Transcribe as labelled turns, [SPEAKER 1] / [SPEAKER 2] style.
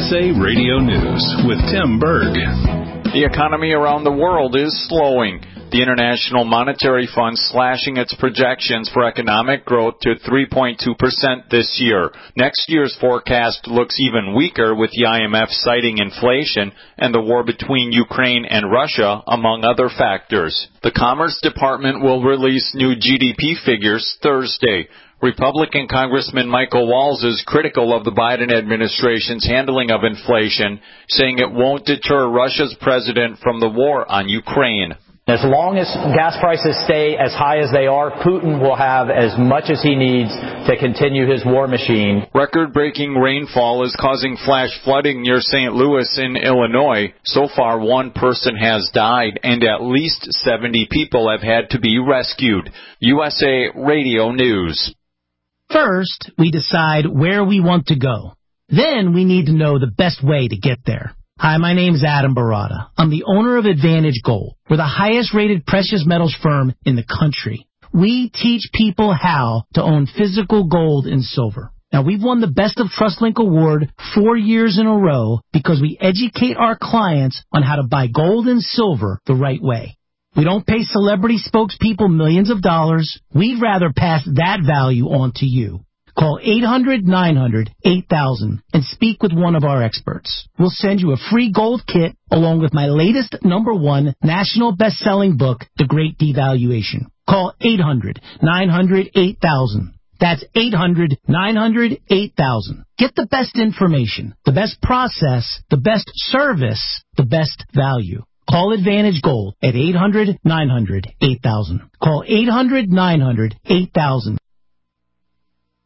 [SPEAKER 1] USA Radio News with Tim Berg.
[SPEAKER 2] The economy around the world is slowing. The International Monetary Fund slashing its projections for economic growth to 3.2% this year. Next year's forecast looks even weaker, with the IMF citing inflation and the war between Ukraine and Russia, among other factors. The Commerce Department will release new GDP figures Thursday. Republican Congressman Michael Walz is critical of the Biden administration's handling of inflation, saying it won't deter Russia's president from the war on Ukraine.
[SPEAKER 3] As long as gas prices stay as high as they are, Putin will have as much as he needs to continue his war machine.
[SPEAKER 2] Record-breaking rainfall is causing flash flooding near St. Louis in Illinois. So far, one person has died, and at least 70 people have had to be rescued. USA Radio News.
[SPEAKER 4] First, we decide where we want to go. Then we need to know the best way to get there. Hi, my name's Adam Barada. I'm the owner of Advantage Gold. We're the highest-rated precious metals firm in the country. We teach people how to own physical gold and silver. Now, we've won the Best of TrustLink Award 4 years in a row because we educate our clients on how to buy gold and silver the right way. We don't pay celebrity spokespeople millions of dollars. We'd rather pass that value on to you. Call 800-900-8000 and speak with one of our experts. We'll send you a free gold kit along with my latest #1 national best-selling book, The Great Devaluation. Call 800-900-8000. That's 800-900-8000. Get the best information, the best process, the best service, the best value. Call Advantage Gold at 800-900-8000. Call 800-900-8000.